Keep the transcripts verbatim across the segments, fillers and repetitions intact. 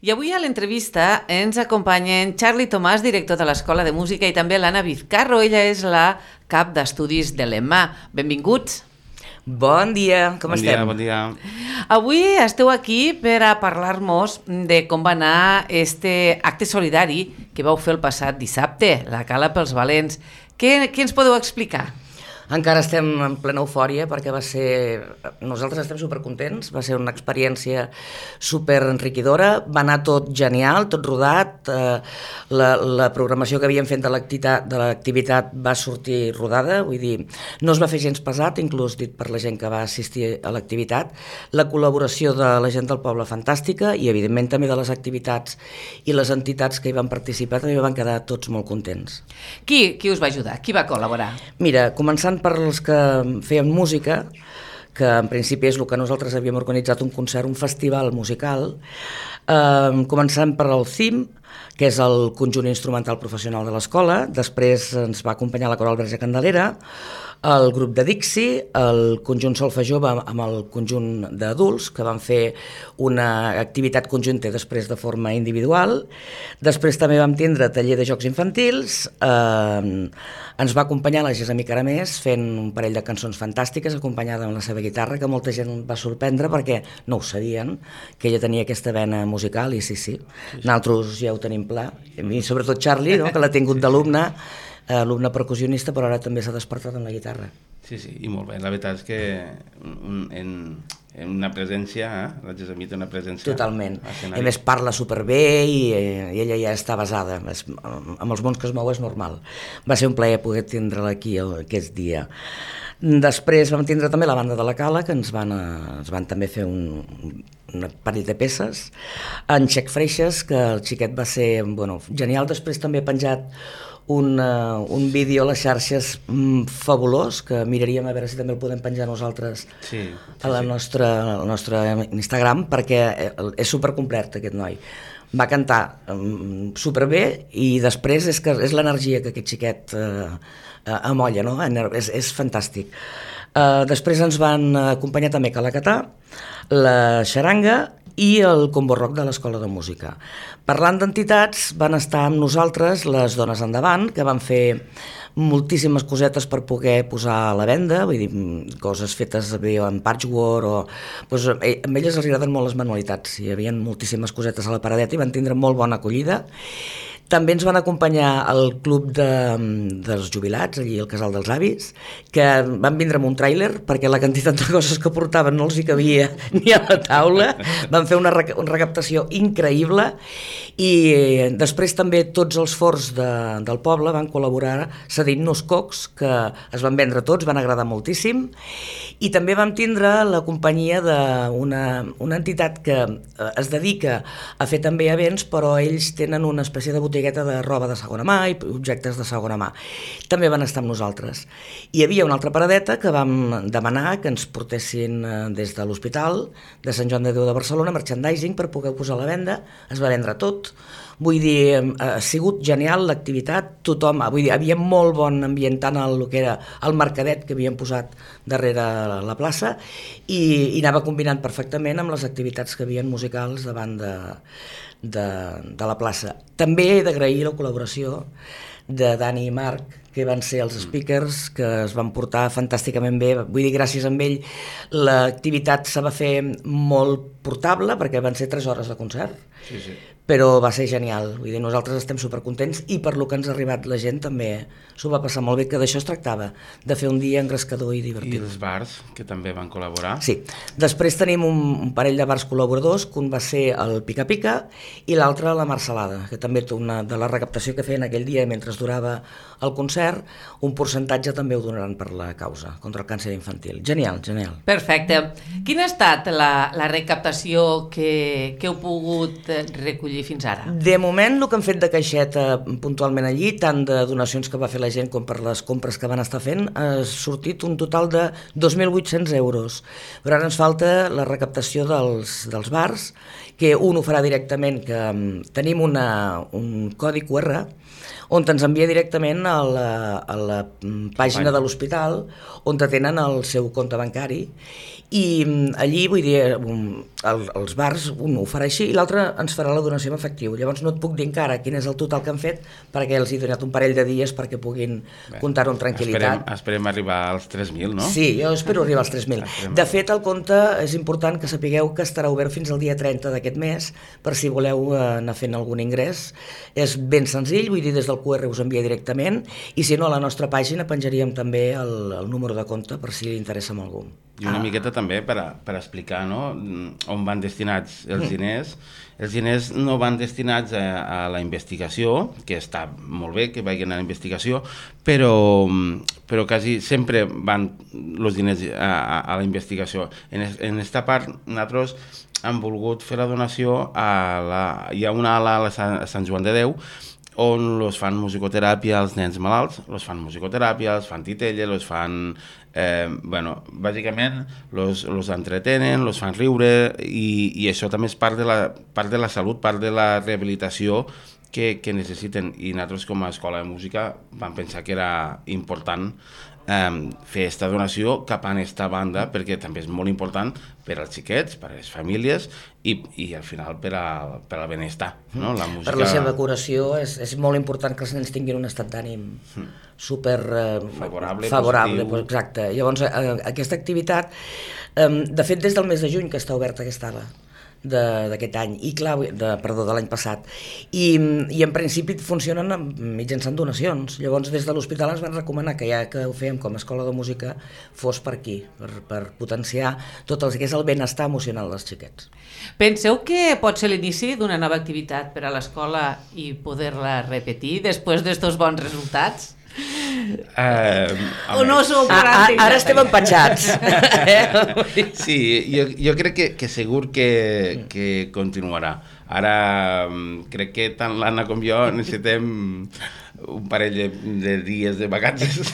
I avui a l'entrevista ens acompanyen Charly Tomàs, director de l'Escola de Música, i també l'Anna Vizcarro. Ella és la cap d'estudis de l'E M A. Benvinguts. Bon dia, com bon estem? Dia, bon dia. Avui esteu aquí per a parlar-nos de com va anar este acte solidari que vau fer el passat dissabte, la Cala pels Valents. Què, què ens podeu explicar? Encara estem en plena eufòria perquè va ser... Nosaltres estem supercontents, va ser una experiència superenriquidora, va anar tot genial, tot rodat, eh, la, la programació que havíem fet de l'activitat de l'activitat va sortir rodada, vull dir, no es va fer gens pesat, inclús dit per la gent que va assistir a l'activitat, la col·laboració de la gent del poble fantàstica i evidentment també de les activitats i les entitats que hi van participar també van quedar tots molt contents. Qui, qui us va ajudar? Qui va col·laborar? Mira, començant per els que feien música, que en principi és el que nosaltres havíem organitzat un concert, un festival musical, eh, començant per el C I M, que és el conjunt instrumental professional de l'escola, després ens va acompanyar la Coral Verge Candelera, el grup de Dixi, el conjunt Solfa Jove amb el conjunt d'adults, que van fer una activitat conjunta després de forma individual. Després també vam tindre taller de jocs infantils, eh, ens va acompanyar la Gessamí Caramés fent un parell de cançons fantàstiques acompanyada amb la seva guitarra, que molta gent va sorprendre perquè no ho sabien, que ella tenia aquesta vena musical, i sí, sí, nosaltres ja ho tenim pla, i sobretot Charly, no?, que l'ha tingut d'alumne, alumne percussionista, però ara també s'ha despertat en la guitarra. Sí, sí, i molt bé. La veritat és que un, en, en una presència, eh? la Gessamí té una presència... Totalment. A més parla superbé i, i ella ja està basada. És, amb els mons que es mou és normal. Va ser un plaer poder tindre-la aquí aquest dia. Després vam tindre també la banda de la Cala, que ens van, ens van també fer un, un parell de peces. En Xec Freixes, que el xiquet va ser bueno, genial. Després també ha penjat un, uh, un vídeo a les xarxes mm, fabulós, que miraríem a veure si també el podem penjar nosaltres sí, sí, a la nostra, al nostre Instagram, perquè és supercomplet aquest noi. Va cantar um, superbé i després és, que és l'energia que aquest xiquet uh, uh, amolla, no? És, és fantàstic. Uh, després ens van acompanyar també Calacatà, la xaranga i el Combo Rock de l'Escola de Música. Parlant d'entitats, van estar amb nosaltres les Dones Endavant, que van fer moltíssimes cosetes per poder posar a la venda, vull dir, coses fetes en patchwork, o, doncs, a elles els agraden molt les manualitats, hi havia moltíssimes cosetes a la paradeta i van tindre molt bona acollida. També ens van acompanyar al club de, dels jubilats, allí al Casal dels Avis, que van vindre amb un tràiler perquè la quantitat de coses que portaven no els hi cabia ni a la taula. Van fer una, una recaptació increïble i després també tots els forts de, del poble van col·laborar cedint-nos cocs, que es van vendre tots, van agradar moltíssim. I també vam tindre la companyia d'una una entitat que es dedica a fer també events, però ells tenen una espècie de botiga de roba de segona mà i objectes de segona mà. També van estar amb nosaltres. Hi havia una altra paradeta que vam demanar que ens portessin des de l'Hospital de Sant Joan de Déu de Barcelona merchandising per poder posar a la venda. Es va vendre tot. Vull dir, ha sigut genial l'activitat, tothom, vull dir, havia molt bon ambient tant el que era el mercadet que havien posat darrere la plaça i, i anava combinant perfectament amb les activitats que havien musicals davant de, de, de la plaça. També he d'agrair la col·laboració de Dani i Marc, que van ser els speakers, que es van portar fantàsticament bé. Vull dir, gràcies a ell l'activitat se va fer molt portable, perquè van ser tres hores de concert, sí, sí. Però va ser genial. Vull dir, nosaltres estem supercontents i per lo que ens ha arribat la gent també s'ho va passar molt bé, que d'això es tractava, de fer un dia engrescador i divertit. I els bars, que també van col·laborar. Sí. Després tenim un, un parell de bars col·laboradors, que un va ser el Pica Pica i l'altre la Marcelada, que també una de la recaptació que feien aquell dia mentre durava el concert, un percentatge també ho donaran per la causa contra el càncer infantil. Genial, genial. Perfecte. Quina ha estat la, la recaptació que, que heu pogut recollir fins ara? De moment, el que han fet de caixeta puntualment allí, tant de donacions que va fer la gent com per les compres que van estar fent, ha sortit un total de dos mil vuit-cents euros. Però ara ens falta la recaptació dels, dels bars, que un ho farà directament, que tenim una, un codi cu erre on ens envia directament a la, a la pàgina de l'hospital on tenen el seu compte bancari i allí, vull dir, el, els bars un ho farà així i l'altre ens farà la donació en efectiu. Llavors no et puc dir encara quin és el total que han fet perquè els he donat un parell de dies perquè puguin comptar-ho amb tranquil·litat. Esperem, esperem arribar als tres mil, no? Sí, jo espero arribar als tres mil. De fet, el compte és important que sapigueu que estarà obert fins al dia trenta d'aquest mes per si voleu anar fent algun ingrés. És ben senzill, vull dir, des del Q R us envia directament i si no, a la nostra pàgina penjaríem també el, el número de compte per si li interessa a algú. I una ah. miqueta també per, a, per explicar, no?, on van destinats els diners. Els diners no van destinats a, a la investigació, que està molt bé que vagin a la investigació, però, però quasi sempre van els diners a, a, a la investigació. En, en esta part, nosaltres hem volgut fer la donació a la... Hi ha una ala a, la, a Sant Joan de Déu on els fan musicoteràpia als nens malalts, els fan musicoteràpia, els fan titella, els fan... Eh, bueno, bàsicament los, los entretenen, los fan riure i, i això també és part de, la, part de la salut, part de la rehabilitació que, que necessiten i nosaltres com a escola de música vam pensar que era important eh, fer aquesta donació cap a aquesta banda perquè també és molt important per als xiquets, per a les famílies i, i al final per, a, per al benestar, no? La música... Per la seva curació és, és molt important que els nens tinguin un estat d'ànim mm. super eh, favorable, favorable positiu. Exacte. Llavors eh, aquesta activitat eh, de fet des del mes de juny que està oberta aquesta ala d'aquest any, i clar, de, perdó, de l'any passat, I, i en principi funcionen mitjançant donacions. Llavors des de l'hospital ens van recomanar que ja que ho fèiem com a escola de música fos per aquí, per, per potenciar tot el que és el benestar emocional dels xiquets. Penseu que pot ser l'inici d'una nova activitat per a l'escola i poder-la repetir després d'estos bons resultats? Uh, o no sou ara, ara estem empatxats. Sí, jo, jo crec que, que segur que, que continuarà. Ara crec que tant l'Anna com jo necessitem un parell de, de dies de vacances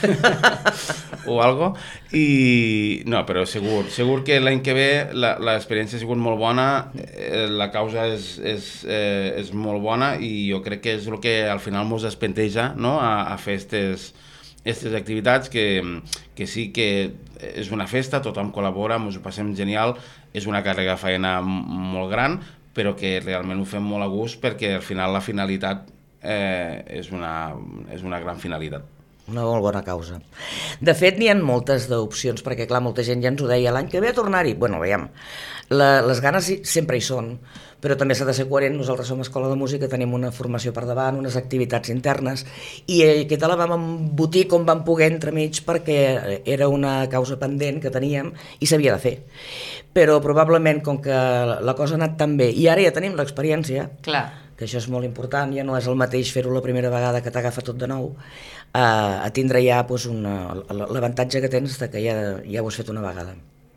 o algo i no, però segur, segur que l'any que ve l'experiència ha sigut molt bona, eh, la causa és, és, eh, és molt bona i jo crec que és el que al final mos espenteja, no?, a, a fer aquestes aquestes activitats que, que sí que és una festa, tothom col·labora, ens ho passem genial, és una càrrega de feina molt gran, però que realment ho fem molt a gust perquè al final la finalitat eh, és, una, és una gran finalitat. Una molt bona causa. De fet, n'hi ha moltes d'opcions, perquè clar, molta gent ja ens ho deia, l'any que ve a tornar-hi. Bueno, veiem, la, les ganes sempre hi són, però també s'ha de ser coherent. Nosaltres som escola de música, tenim una formació per davant, unes activitats internes, i aquesta la vam embotir com vam poder entremig perquè era una causa pendent que teníem i s'havia de fer. Però probablement, com que la cosa ha anat tan bé, i ara ja tenim l'experiència, clar, que això és molt important, ja no és el mateix fer-ho la primera vegada que t'agafa tot de nou, a, a tindre ja doncs, l'avantatge que tens de que ja, ja ho has fet una vegada.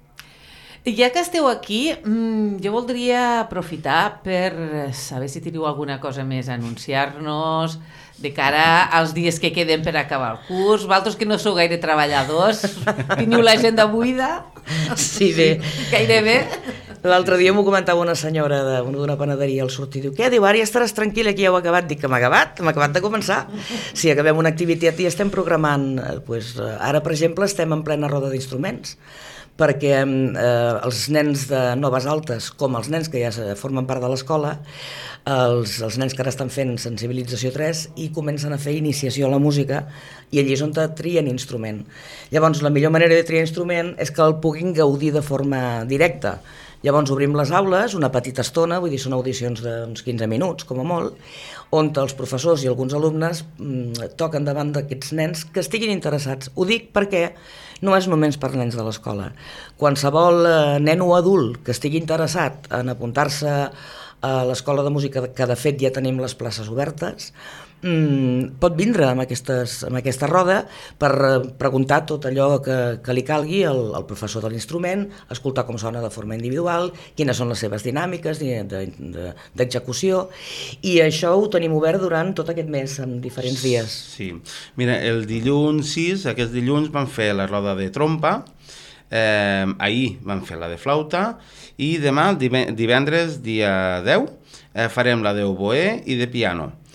Ja que esteu aquí, jo voldria aprofitar per saber si teniu alguna cosa més a anunciar-nos de cara als dies que queden per acabar el curs. Vosaltres que no sou gaire treballadors, teniu l'agenda buida? Sí, bé. Gairebé. L'altre dia m'ho comentava una senyora d'una panaderia al sortir, diu, què? Diu, ara ja estaràs tranquil·la que ja ho he acabat. Dic que m'ha acabat, m'ha acabat de començar. Si acabem una activitat i estem programant, doncs, ara per exemple estem en plena roda d'instruments, perquè eh, els nens de Noves Altes, com els nens que ja formen part de l'escola, els, els nens que ara estan fent sensibilització tres i comencen a fer iniciació a la música i allí és on trien instrument. Llavors la millor manera de triar instrument és que el puguin gaudir de forma directa. Llavors obrim les aules, una petita estona, vull dir, són audicions d'uns quinze minuts, com a molt, on els professors i alguns alumnes mmm, toquen davant d'aquests nens que estiguin interessats. Ho dic perquè no és només per nens de l'escola. Qualsevol eh, nen o adult que estigui interessat en apuntar-se a l'escola de música, que de fet ja tenim les places obertes, mm, pot vindre amb, aquestes, amb aquesta roda per preguntar tot allò que, que li calgui al, al professor de l'instrument, escoltar com sona de forma individual, quines són les seves dinàmiques d'execució, i això ho tenim obert durant tot aquest mes, en diferents dies. Sí, mira, el dilluns sis, aquest dilluns vam fer la roda de trompa, eh, ahir vam fer la de flauta, i demà, divendres, dia deu, eh, farem la d'oboè i de piano.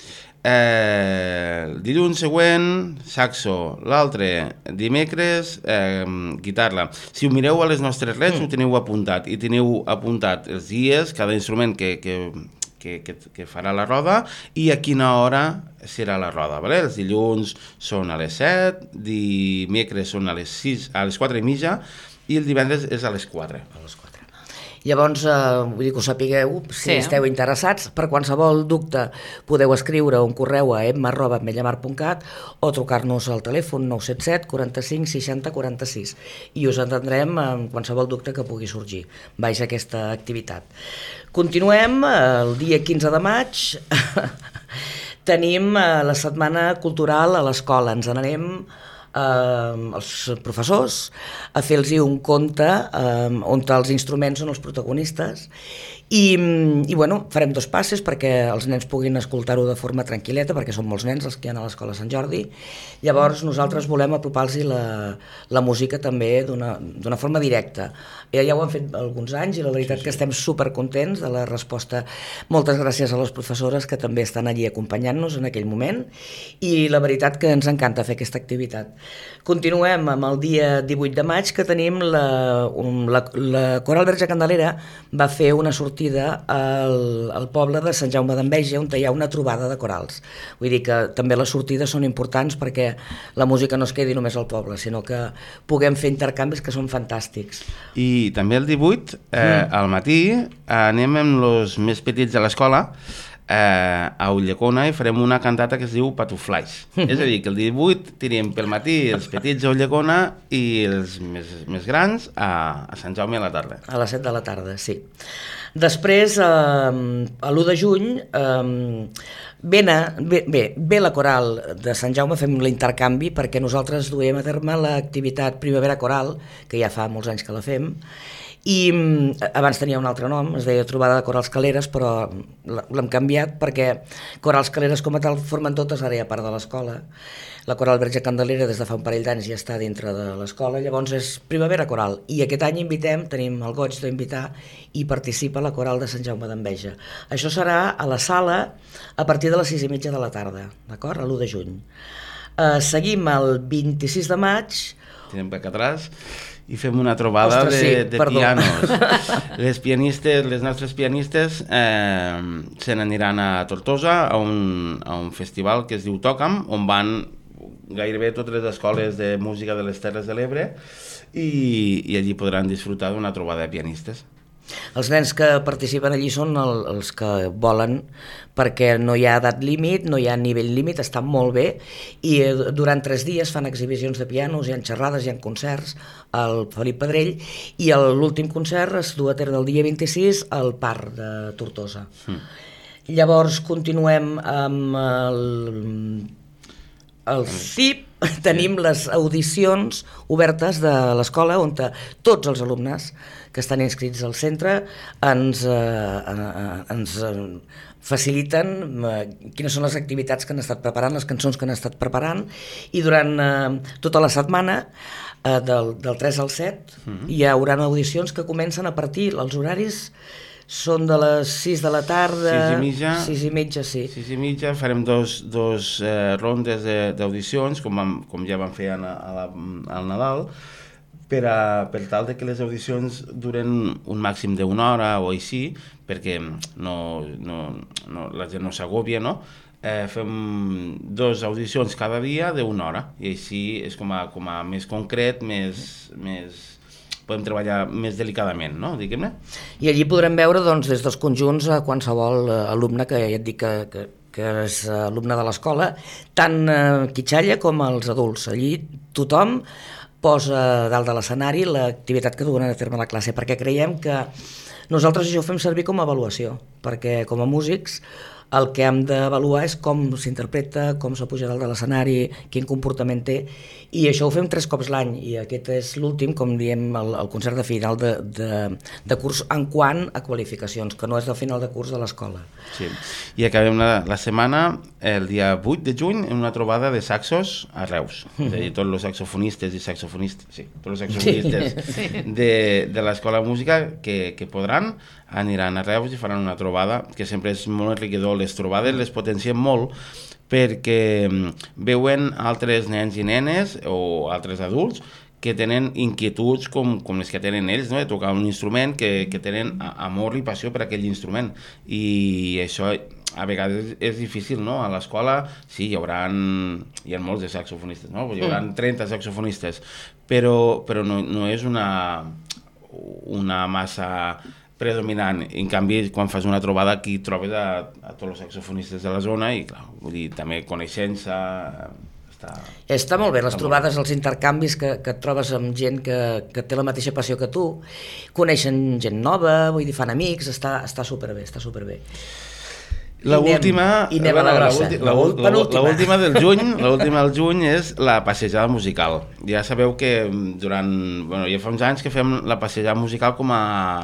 eh, el dilluns següent, saxo, l'altre dimecres, eh, guitarra. Si ho mireu a les nostres redes, mm. ho teniu apuntat, i teniu apuntat els dies, cada instrument que, que, que, que, que farà la roda i a quina hora serà la roda. Vale? Els dilluns són a les set, dimecres són a les sis, a les quatre i mitja, i el divendres és a les quatre. A les quatre. Llavors, eh, vull dir que ho sapigueu, si sí. esteu interessats, per qualsevol dubte podeu escriure un correu a emma arroba ametlllamar punt cat o trucar-nos al telèfon nou set set quaranta-cinc seixanta quaranta-sis i us atendrem en qualsevol dubte que pugui sorgir. Vaig a aquesta activitat. Continuem, el dia quinze de maig tenim la Setmana Cultural a l'escola. Ens n'anem eh, els professors a fer-los un conte eh, on els instruments són els protagonistes i, i bueno, farem dos passes perquè els nens puguin escoltar-ho de forma tranquil·leta, perquè són molts nens els que hi ha a l'escola Sant Jordi. Llavors nosaltres volem apropar-los la, la música també d'una forma directa. Ja, ja ho han fet alguns anys i la veritat sí, sí. que estem supercontents de la resposta. Moltes gràcies a les professores que també estan allí acompanyant-nos en aquell moment i la veritat que ens encanta fer aquesta activitat. Continuem amb el dia divuit de maig que tenim la, un, la, la Coral Verge Candelera va fer una sortida al, al poble de Sant Jaume d'Enveja on hi ha una trobada de corals. Vull dir que també les sortides són importants perquè la música no es quedi només al poble, sinó que puguem fer intercanvis que són fantàstics. I també el divuit, eh, mm. al matí, anem amb els més petits de l'escola eh, a Ulldecona i farem una cantata que es diu Patuflaix. Mm-hmm. És a dir, que el divuit tirem pel matí els petits a Ulldecona i els més, més grans a, a Sant Jaume a la tarda. A les set de la tarda, sí. Després, eh, a l'u de juny, eh, ve, bé, ve la coral de Sant Jaume, fem l'intercanvi perquè nosaltres duem a terme l'activitat Primavera Coral, que ja fa molts anys que la fem, i abans tenia un altre nom, es deia Trobada de Corals Caleres, però l'hem canviat perquè Corals Caleres com a tal formen totes ara ja part de l'escola. La Coral Verge Candelera des de fa un parell d'anys ja està dintre de l'escola, llavors és Primavera Coral. I aquest any invitem, tenim el goig d'invitar i participa la Coral de Sant Jaume d'Enveja. Això serà a la sala a partir de les sis i mitja de la tarda, d'acord? A l'u de juny. Uh, seguim el vint-i-sis de maig. Tenim per atràs i fem una trobada Ostres, de, sí, de pianos. Les pianistes, les nostres pianistes eh, se n'aniran a Tortosa a un, a un festival que es diu Toca'm, on van gairebé totes les escoles de música de les Terres de l'Ebre i, i allí podran disfrutar d'una trobada de pianistes. Els nens que participen allí són el, els que volen perquè no hi ha edat límit, no hi ha nivell límit, estan molt bé i durant tres dies fan exhibicions de pianos, hi ha xerrades, hi ha concerts al Felip Pedrell i l'últim concert es du a terme el dia vint-i-sis al Parc de Tortosa. Mm. Llavors continuem amb el... el C I P, tenim les audicions obertes de l'escola on tots els alumnes que estan inscrits al centre ens, eh, ens faciliten eh, quines són les activitats que han estat preparant, les cançons que han estat preparant i durant eh, tota la setmana eh, del, del tres al set mm-hmm. hi haurà audicions que comencen a partir, els horaris són de les sis de la tarda, sis i mitja, sis i mitja, sí. sis i mitja, farem dos, dos eh, rondes d'audicions, com, vam, com ja vam fer a, a la, al Nadal, per, a, per tal de que les audicions duren un màxim d'una hora o així, perquè no, no, no, la gent no s'agòbia, no? Eh, fem dos audicions cada dia d'una hora, i així és com a, com a més concret, més... més podem treballar més delicadament, no? Diguem-ne. I allí podrem veure doncs, des dels conjunts a qualsevol alumne que ja et dic que, que, que és alumne de l'escola, tant eh, quitxalla com els adults. Allí tothom posa dalt de l'escenari l'activitat que duen a terme a la classe, perquè creiem que nosaltres això ho fem servir com a avaluació, perquè com a músics el que hem d'avaluar és com s'interpreta, com s'ha pujat dalt de l'escenari, quin comportament té, i això ho fem tres cops l'any, i aquest és l'últim, com diem, el, el concert de final de, de, de curs en quant a qualificacions, que no és de final de curs de l'escola. Sí, i acabem la, la setmana, el dia vuit de juny, en una trobada de saxos a Reus, mm-hmm. és a dir, tots els saxofonistes i saxofonistes, sí, tots els saxofonistes sí. de, de l'escola de música que, que podran, aniran a Reus i faran una trobada que sempre és molt enriquidor les trobades les potenciem molt perquè veuen altres nens i nenes o altres adults que tenen inquietuds com, com les que tenen ells, no? De tocar un instrument, que, que tenen amor i passió per aquell instrument. I això a vegades és difícil, no? A l'escola sí, hi haurà, hi ha molts de saxofonistes, no? Hi haurà trenta saxofonistes, però, però no, no és una, una massa predominant. En canvi, quan fas una trobada aquí trobes a, a tots els saxofonistes de la zona i, clar, vull dir, també coneixença... Està, està molt bé, les trobades, els intercanvis que, que et trobes amb gent que, que té la mateixa passió que tu, coneixen gent nova, vull dir, fan amics, està, està superbé, està superbé. L'última l'última del juny, l'última del juny és la passejada musical. Ja sabeu que durant, bueno, ja fa uns anys que fem la passejada musical com a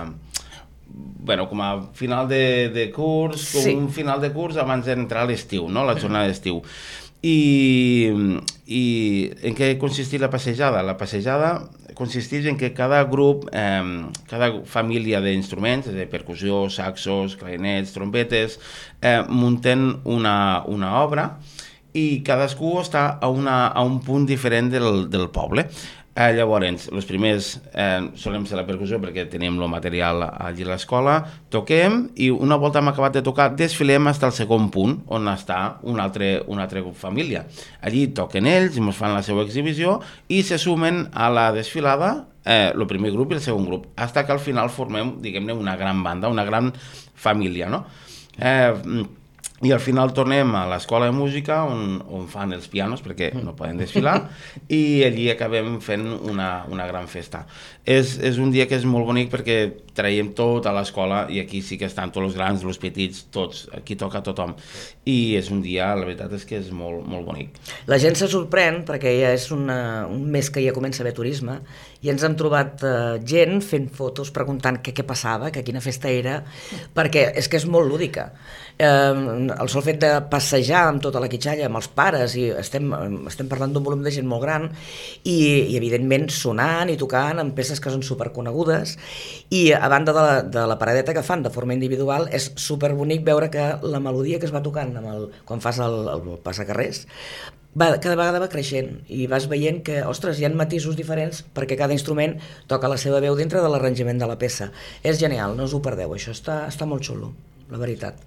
bueno, com a final de, de curs, com sí. Un final de curs abans d'entrar a l'estiu, no? La jornada d'estiu. I, i en què consisteix la passejada? La passejada consisteix en que cada grup, eh, cada família d'instruments, de percussió, saxos, clarinets, trompetes, eh, munten una, una obra i cadascú està a, una, a un punt diferent del, del poble. Eh, llavors, els primers eh, solem ser la percussió perquè tenim el material allí a l'escola, toquem i una volta hem acabat de tocar desfilem fins al segon punt on està una altra, una altra família. Allí toquen ells, ens fan la seva exhibició i se sumen a la desfilada eh, el primer grup i el segon grup, fins que al final formem, diguem-ne, una gran banda, una gran família, no? Eh, I al final tornem a l'escola de música on, on fan els pianos perquè no poden desfilar i allí acabem fent una, una gran festa. És, és un dia que és molt bonic perquè traiem tot a l'escola i aquí sí que estan tots els grans, els petits, tots, aquí toca tothom. I és un dia, la veritat és que és molt, molt bonic. La gent se sorprèn perquè ja és una, un mes que ja comença a haver turisme i ens hem trobat uh, gent fent fotos preguntant què, què passava, que quina festa era, perquè és que és molt lúdica. Eh, el sol fet de passejar amb tota la quitxalla, amb els pares, i estem, estem parlant d'un volum de gent molt gran, i, i evidentment sonant i tocant amb peces que són superconegudes, i a banda de la, de la paradeta que fan de forma individual, és superbonic veure que la melodia que es va tocant amb el, quan fas el, el passacarrers, va, cada vegada va creixent i vas veient que, ostres, hi ha matisos diferents perquè cada instrument toca la seva veu dintre de l'arranjament de la peça. És genial, no us ho perdeu, això està, està molt xulo, la veritat.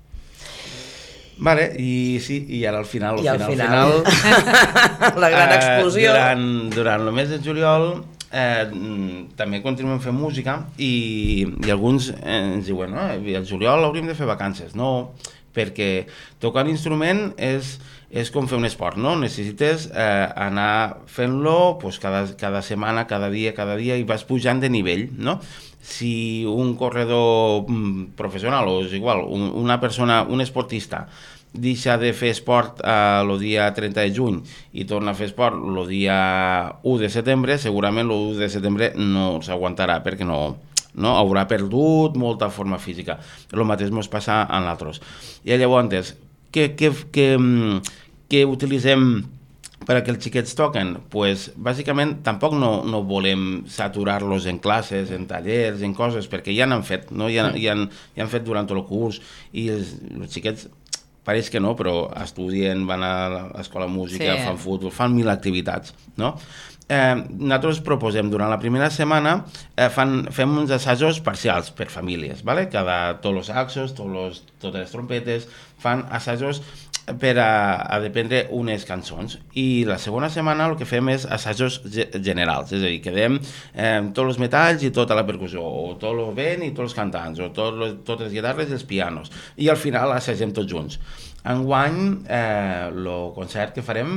Vale, i sí, i ara al final, al I al final, final, final la gran explosió. Eh, durant, durant el mes de juliol eh, també continuem fent música i, i alguns eh, ens diuen, no, el juliol hauríem de fer vacances. No, perquè tocar l'instrument és, és com fer un esport, no? Necessites eh, anar fent-lo pues, cada, cada setmana, cada dia, cada dia i vas pujant de nivell, no? Si un corredor professional o és igual, un, una persona, un esportista deixa de fer esport el eh, dia trenta de juny i torna a fer esport el dia u de setembre, segurament el u de setembre no s'aguantarà perquè no, no haurà perdut molta forma física. El mateix ens passa a nosaltres. I llavors, què, què, què, què utilitzem per a que els xiquets toquen? Pues, bàsicament, tampoc no, no volem saturar-los en classes, en tallers, en coses, perquè ja n'han fet, no? Ja, ja, han, ja han fet durant tot el curs, i els, els xiquets, pareix que no, però estudien, van a l'escola de música, sí. Fan futbol, fan mil activitats, no? Eh, nosaltres proposem, durant la primera setmana, eh, fan, fem uns assajos parcials per famílies, ¿vale? Cada, tots els saxos, tots los, totes les trompetes, fan assajos per a, a dependre unes cançons. I la segona setmana el que fem és assajos generals, és a dir, quedem eh, tots els metalls i tota la percussió, o tot el vent i tots els cantants, o tot los, totes les guitarres i els pianos, i al final assagem tots junts. Enguany, eh, el concert que farem,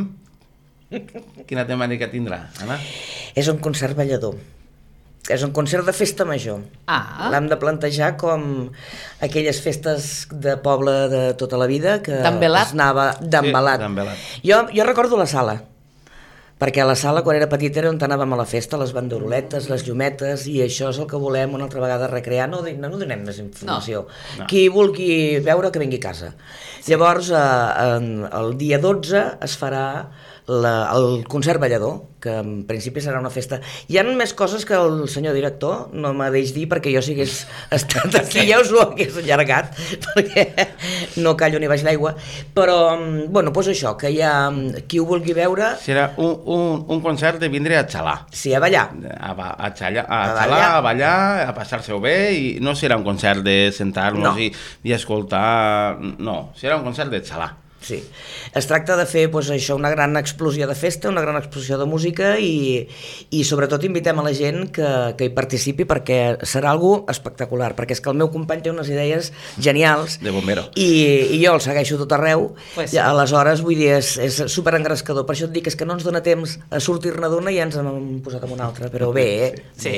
quina temàtica tindrà, Anna? És un concert ballador. És un concert de festa major. Ah. L'hem de plantejar com aquelles festes de poble de tota la vida que es anava d'embalat. Sí, d'embalat. Jo, jo recordo la sala, perquè a la sala, quan era petita, era on anàvem a la festa, les banderoletes, les llumetes, i això és el que volem una altra vegada recrear. No, no, no donem més informació. No. No. Qui vulgui veure, que vingui a casa. Sí. Llavors, eh, el dia dotze es farà la, el concert ballador, que en principi serà una festa. Hi ha més coses que el senyor director no m'ha deix dir, perquè jo si hagués estat aquí ja us ho hagués allargat, perquè no callo ni baix l'aigua, però, bueno, doncs això, que hi ha qui ho vulgui veure... Serà un, un, un concert de vindre a xalar. Sí, a ballar. A, a, a, xallar, a, A xalar, ballar. a ballar, a passar-se-ho bé, i no serà un concert de sentar-nos No. i, i escoltar... No, serà un concert de xalar. Sí, es tracta de fer doncs, això, una gran explosió de festa, una gran explosió de música i, i sobretot invitem a la gent que, que hi participi perquè serà algo espectacular, perquè és que el meu company té unes idees genials De bombero. i, i jo el segueixo tot arreu, Pues sí. i aleshores vull dir, és, és superengrescador, per això et dic és que no ens dona temps a sortir-ne d'una i ja ens hem posat en una altra, però bé, eh? Sí.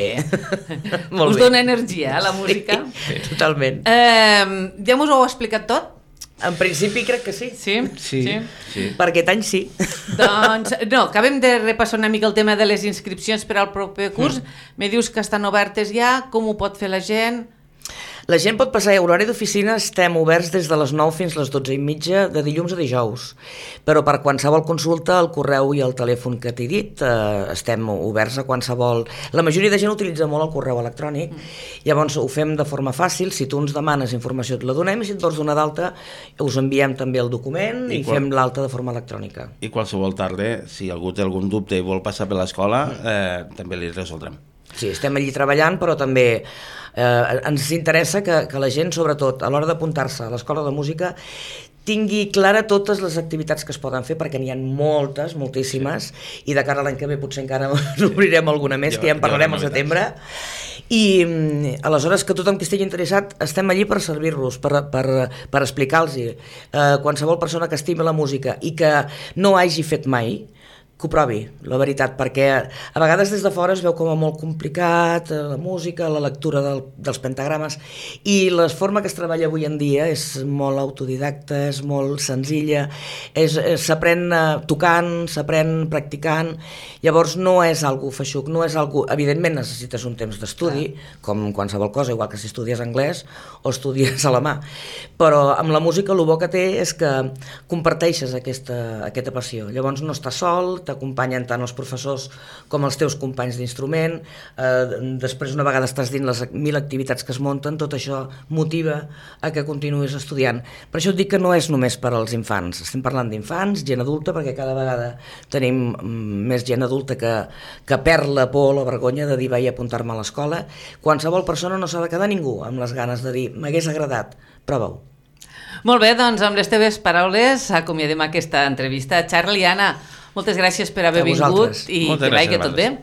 Molt Us bé. dona energia, eh, la música? Sí, totalment. Eh, ja us ho heu explicat tot? En principi crec que sí, Sí? Sí, sí. per aquest any sí. Doncs, no, acabem de repassar una mica el tema de les inscripcions per al proper curs. Mm. Me dius que estan obertes ja, com ho pot fer la gent? La gent pot passar a horari d'oficina, estem oberts des de les nou fins a les dotze i mitja, de dilluns a dijous. Però per qualsevol consulta, el correu i el telèfon que t'he dit, eh, estem oberts a qualsevol... La majoria de gent utilitza molt el correu electrònic, mm. llavors ho fem de forma fàcil, si tu ens demanes informació et la donem, i si et vols donar d'alta, us enviem també el document i, I i qual... fem l'alta de forma electrònica. I qualsevol tarda, si algú té algun dubte i vol passar per l'escola, eh, també li resoldrem. Sí, estem allí treballant, però també eh, ens interessa que, que la gent, sobretot a l'hora d'apuntar-se a l'escola de música, tingui clara totes les activitats que es poden fer, perquè n'hi ha moltes, moltíssimes, sí. I de cara a l'any que ve potser encara n'obrirem alguna més, jo, que ja en parlarem al setembre. I aleshores que tothom que estigui interessat estem allí per servir-los, per, per, per explicar-los eh, qualsevol persona que estimi la música i que no hagi fet mai, que ho provi, la veritat, perquè a vegades des de fora es veu com a molt complicat la música, la lectura del, dels pentagrames, i la forma que es treballa avui en dia és molt autodidacta, és molt senzilla, s'aprèn tocant, s'aprèn practicant, llavors no és algo feixuc, no és algo... Evidentment necessites un temps d'estudi, com qualsevol cosa, igual que si estudies anglès o estudies alemà, però amb la música el bo que té és que comparteixes aquesta, aquesta passió, llavors no estàs sol, t'acompanyen tant els professors com els teus companys d'instrument, eh, després una vegada estàs dins les mil activitats que es munten, tot això motiva a que continuïs estudiant. Per això et dic que no és només per als infants, estem parlant d'infants, gent adulta, perquè cada vegada tenim més gent adulta que, que perd la por o la vergonya de dir vaig a apuntar-me a l'escola. Qualsevol persona no s'ha de quedar ningú amb les ganes de dir m'hagués agradat, prova-ho. Molt bé, doncs amb les teves paraules acomiadem aquesta entrevista. Charlie, Anna, moltes gràcies per haver vingut i Moltes que vagi gràcies, tot bé.